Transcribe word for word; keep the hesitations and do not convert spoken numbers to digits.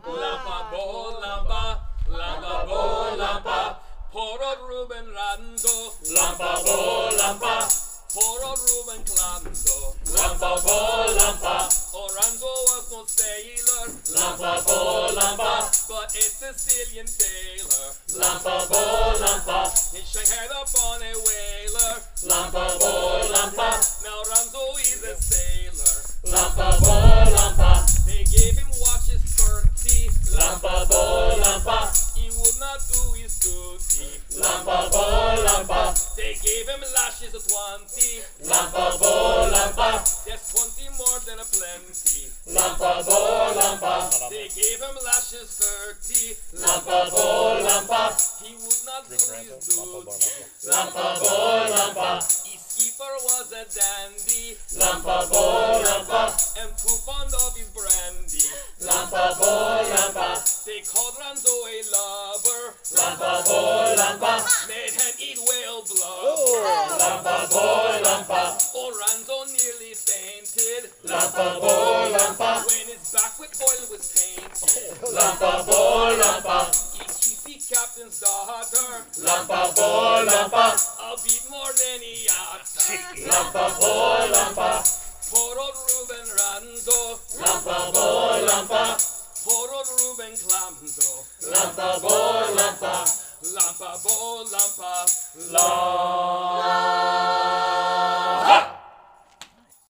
Lampa, bo, lampa, lampa, bo, lampa. Poor old Reuben Rando. Lampa, bo, lampa. Poor old Reuben Clando. Lampa, bo, lampa. Orlando was no sailor. Lampa, bo, lampa. But a Sicilian sailor. Lampa, bo, lampa. He shanghaied upon a whaler. Lampa, bo, lampa. Now Ranzo is a sailor. Lampa, bo, lampa. They gave him watches thirty. Lampa, bo, lampa. He would not do his duty. Lampa, bo, lampa. They gave him lashes of twenty. Lampa, bo, lampa. That's twenty more than a plenty. Lampa, bo, lampa. They gave him lashes thirty. Lampa, bo, lampa. He would not do his duty. Lampa, bo, lampa. His keeper was a dandy. Lampa, bo, lampa. And too fond of his brandy. Lampa, bo, lampa. They called Ranzo a lubber. Lampa, bo, lampa. Made him eat whale blood. Lampa, bo, lampa. Oh, Ranzo nearly fainted. Lampa, bo, lampa. When his back with oil was painted. Lampa, bo, lampa. E T C captain's daughter. Lampa, bo, lampa. I'll beat more than he ought. Lampa, bo, lampa. Poor old Reuben Rando. Lampa, bo, lampa. Poor old Reuben Clando. Lampa, bo, lampa. Lampa, bo, lampa. La.